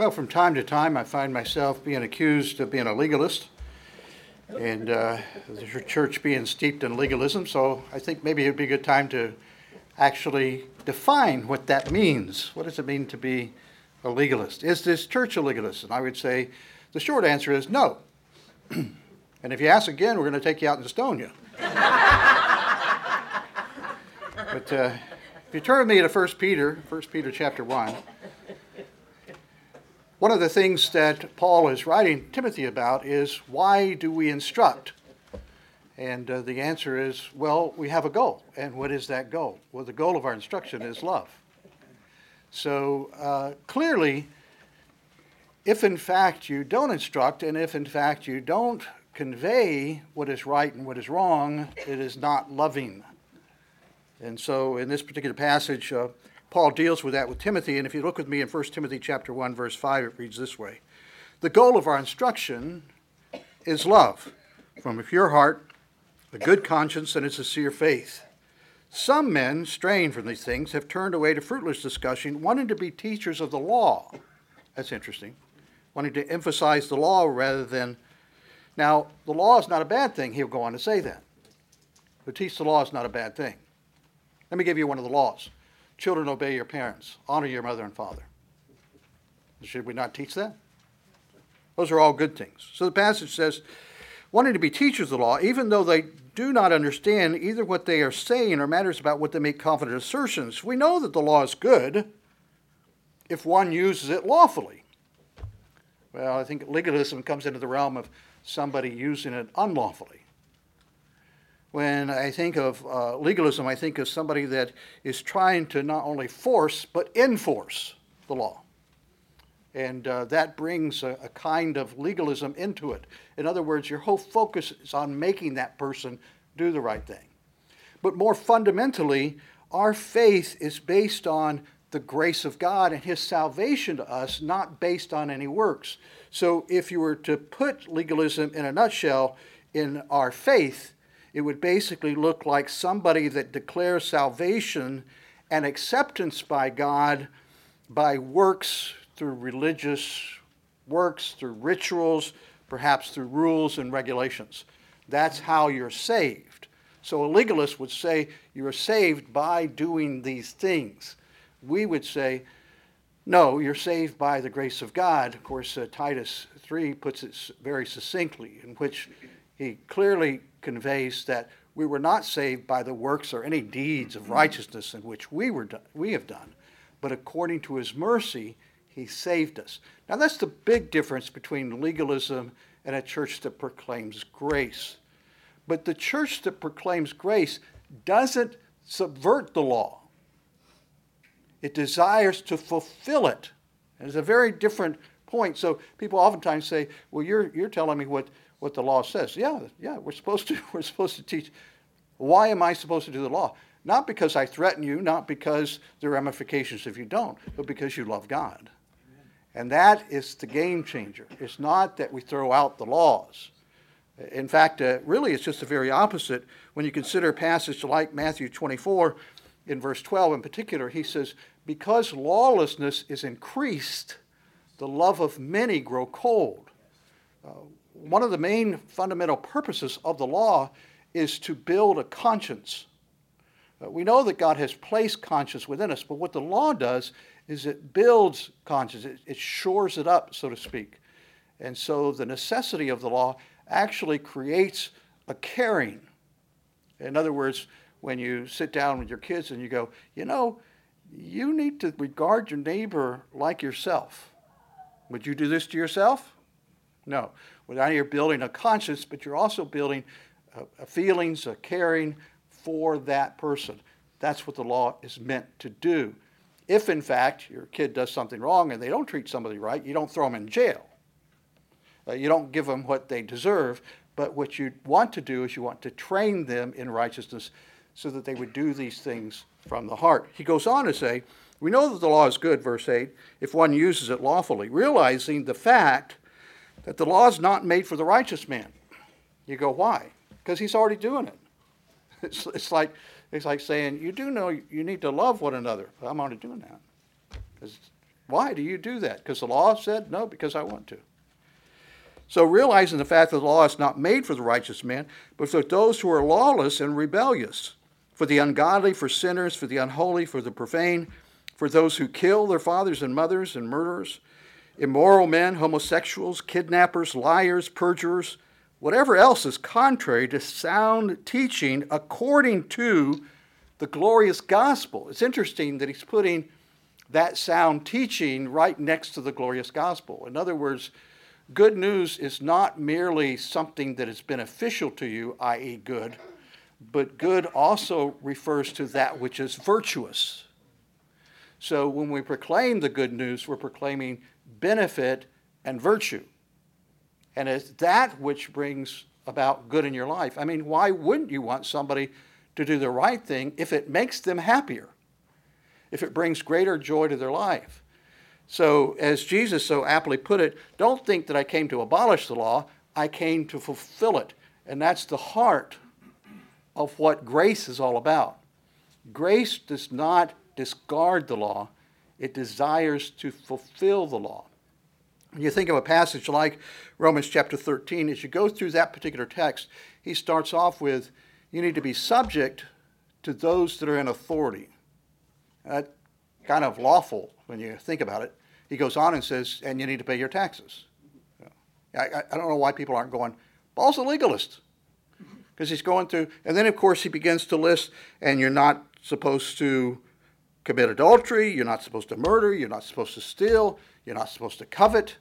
Well, from time to time, I find myself being accused of being a legalist and the church being steeped in legalism. So I think maybe it would be a good time to actually define what that means. What does it mean to be a legalist? Is this church a legalist? And I would say the short answer is no. And if you ask again, we're going to take you out and stone you. But if you turn with me to 1 Peter chapter 1, one of the things that Paul is writing Timothy about is, why do we instruct? And the answer is, well, we have a goal. And what is that goal? Well, the goal of our instruction is love. So clearly, if in fact you don't instruct, and if in fact you don't convey what is right and what is wrong, it is not loving. And so in this particular passage, Paul deals with that with Timothy, and if you look with me in 1 Timothy chapter 1, verse 5, it reads this way. The goal of our instruction is love, from a pure heart, a good conscience, and a sincere faith. Some men, straying from these things, have turned away to fruitless discussion, wanting to be teachers of the law. That's interesting. Wanting to emphasize the law rather than... Now, the law is not a bad thing. He'll go on to say that. To teach the law is not a bad thing. Let me give you one of the laws. Children, obey your parents. Honor your mother and father. Should we not teach that? Those are all good things. So the passage says, wanting to be teachers of the law, even though they do not understand either what they are saying or matters about what they make confident assertions. We know that the law is good if one uses it lawfully. Well, I think legalism comes into the realm of somebody using it unlawfully. When I think of legalism, I think of somebody that is trying to not only force, but enforce the law. And that brings a kind of legalism into it. In other words, your whole focus is on making that person do the right thing. But more fundamentally, our faith is based on the grace of God and His salvation to us, not based on any works. So if you were to put legalism in a nutshell in our faith, it would basically look like somebody that declares salvation and acceptance by God by works, through religious works, through rituals, perhaps through rules and regulations. That's how you're saved. So a legalist would say you are saved by doing these things. We would say, no, you're saved by the grace of God. Of course, Titus 3 puts it very succinctly, in which he clearly conveys that we were not saved by the works or any deeds of righteousness in which we have done, but according to His mercy, He saved us. Now that's the big difference between legalism and a church that proclaims grace. But the church that proclaims grace doesn't subvert the law. It desires to fulfill it. And it's a very different point. So people oftentimes say, well, you're telling me what the law says. Yeah, we're supposed to teach. Why am I supposed to do the law? Not because I threaten you, not because there are ramifications if you don't, but because you love God. And that is the game changer. It's not that we throw out the laws. In fact, really it's just the very opposite. When you consider a passage like Matthew 24, in verse 12 in particular, he says, because lawlessness is increased, the love of many grow cold. One of the main fundamental purposes of the law is to build a conscience. We know that God has placed conscience within us, but what the law does is it builds conscience. It shores it up, so to speak. And so the necessity of the law actually creates a caring. In other words, when you sit down with your kids and you go, you need to regard your neighbor like yourself. Would you do this to yourself? No. Well, now you're building a conscience, but you're also building feelings, a caring for that person. That's what the law is meant to do. If, in fact, your kid does something wrong and they don't treat somebody right, you don't throw them in jail. You don't give them what they deserve, but what you want to do is you want to train them in righteousness so that they would do these things from the heart. He goes on to say, we know that the law is good, verse 8, if one uses it lawfully, realizing the fact that the law is not made for the righteous man. You go, why? Because he's already doing it. It's like saying, you do know you need to love one another. I'm already doing that. Because Why do you do that? Because the law said? No, because I want to. So realizing the fact that the law is not made for the righteous man, but for those who are lawless and rebellious, for the ungodly, for sinners, for the unholy, for the profane, for those who kill their fathers and mothers and murderers, immoral men, homosexuals, kidnappers, liars, perjurers, whatever else is contrary to sound teaching according to the glorious gospel. It's interesting that he's putting that sound teaching right next to the glorious gospel. In other words, good news is not merely something that is beneficial to you, i.e. good, but good also refers to that which is virtuous. So when we proclaim the good news, we're proclaiming benefit and virtue. And it's that which brings about good in your life. I mean, why wouldn't you want somebody to do the right thing if it makes them happier, if it brings greater joy to their life? So as Jesus so aptly put it, don't think that I came to abolish the law, I came to fulfill it. And that's the heart of what grace is all about. Grace does not discard the law, it desires to fulfill the law. When you think of a passage like Romans chapter 13, as you go through that particular text, he starts off with, you need to be subject to those that are in authority. That's kind of lawful when you think about it. He goes on and says, and you need to pay your taxes. I don't know why people aren't going, Paul's a legalist. Because he's going through, and then of course he begins to list, and you're not supposed to commit adultery, you're not supposed to murder, you're not supposed to steal, you're not supposed to covet.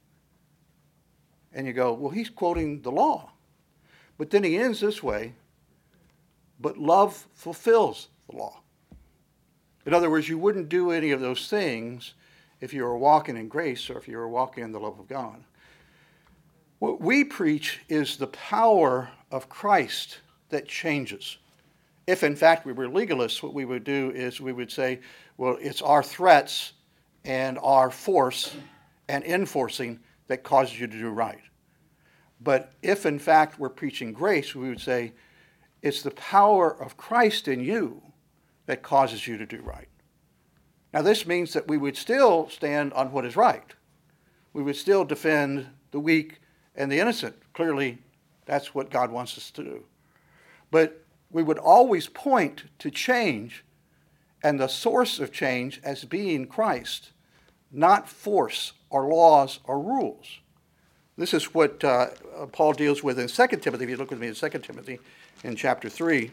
And you go, well, he's quoting the law. But then he ends this way, but love fulfills the law. In other words, you wouldn't do any of those things if you were walking in grace or if you were walking in the love of God. What we preach is the power of Christ that changes. If in fact we were legalists, what we would do is we would say, well, it's our threats and our force and enforcing that causes you to do right. But if in fact we're preaching grace, we would say, it's the power of Christ in you that causes you to do right. Now this means that we would still stand on what is right. We would still defend the weak and the innocent. Clearly, that's what God wants us to do. But we would always point to change and the source of change as being Christ, not force or laws or rules. This is what Paul deals with in 2 Timothy. If you look with me in 2 Timothy in chapter 3.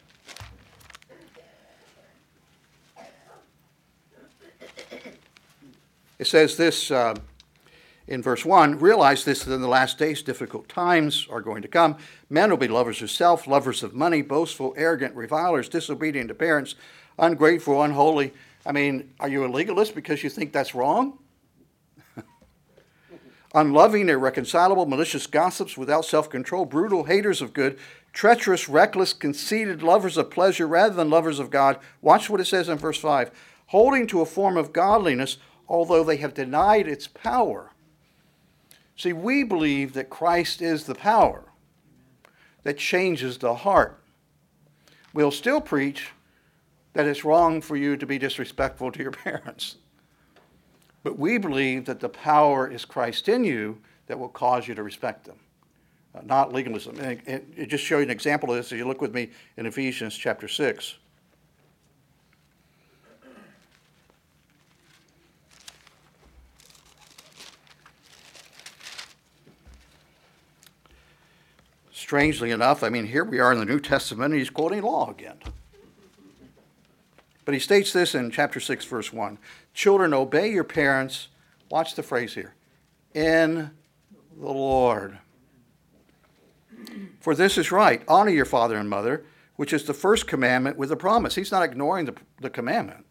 It says this in verse 1, realize this, that in the last days difficult times are going to come. Men will be lovers of self, lovers of money, boastful, arrogant, revilers, disobedient to parents, ungrateful, unholy. I mean, are you a legalist because you think that's wrong? Unloving, irreconcilable, malicious gossips, without self-control, brutal, haters of good, treacherous, reckless, conceited, lovers of pleasure rather than lovers of God. Watch what it says in verse 5. Holding to a form of godliness, although they have denied its power. See, we believe that Christ is the power that changes the heart. We'll still preach that it's wrong for you to be disrespectful to your parents. But we believe that the power is Christ in you that will cause you to respect them, not legalism. And it just show you an example of this. If you look with me in Ephesians chapter 6. Strangely enough, I mean, here we are in the New Testament, and he's quoting law again. But he states this in chapter 6, verse 1. Children, obey your parents, watch the phrase here, in the Lord. For this is right, honor your father and mother, which is the first commandment with a promise. He's not ignoring the commandment.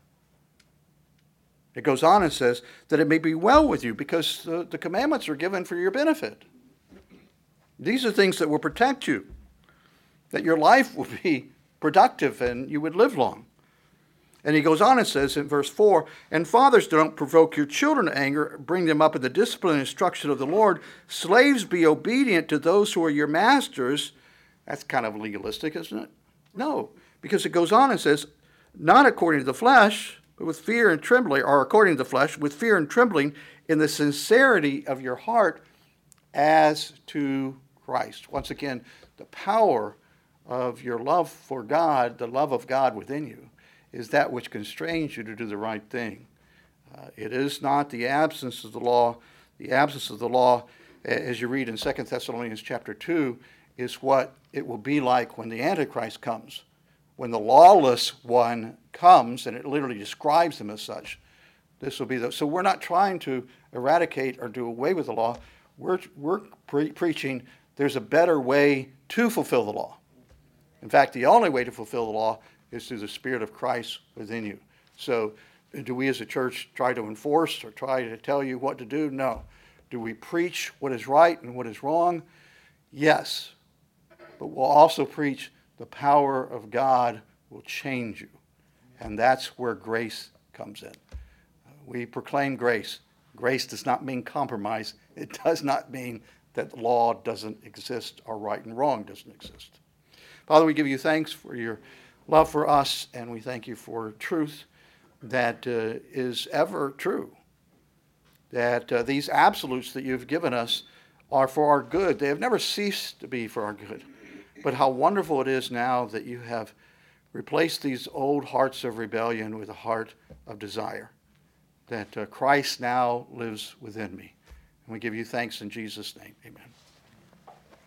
It goes on and says that it may be well with you, because the commandments are given for your benefit. These are things that will protect you, that your life will be productive and you would live long. And he goes on and says in verse 4, and fathers, don't provoke your children to anger, bring them up in the discipline and instruction of the Lord. Slaves, be obedient to those who are your masters. That's kind of legalistic, isn't it? No, because it goes on and says, not according to the flesh, but with fear and trembling, or according to the flesh, with fear and trembling in the sincerity of your heart as to Christ. Once again, the power of your love for God, the love of God within you, is that which constrains you to do the right thing. It is not the absence of the law. The absence of the law, as you read in 2 Thessalonians chapter 2, is what it will be like when the Antichrist comes. When the lawless one comes, and it literally describes him as such, this will be the. So we're not trying to eradicate or do away with the law. We're preaching there's a better way to fulfill the law. In fact, the only way to fulfill the law is through the Spirit of Christ within you. So do we as a church try to enforce or try to tell you what to do? No. Do we preach what is right and what is wrong? Yes. But we'll also preach the power of God will change you. And that's where grace comes in. We proclaim grace. Grace does not mean compromise. It does not mean that law doesn't exist or right and wrong doesn't exist. Father, we give you thanks for your love for us, and we thank you for truth that is ever true. That these absolutes that you've given us are for our good. They have never ceased to be for our good. But how wonderful it is now that you have replaced these old hearts of rebellion with a heart of desire. That Christ now lives within me. And we give you thanks in Jesus' name. Amen.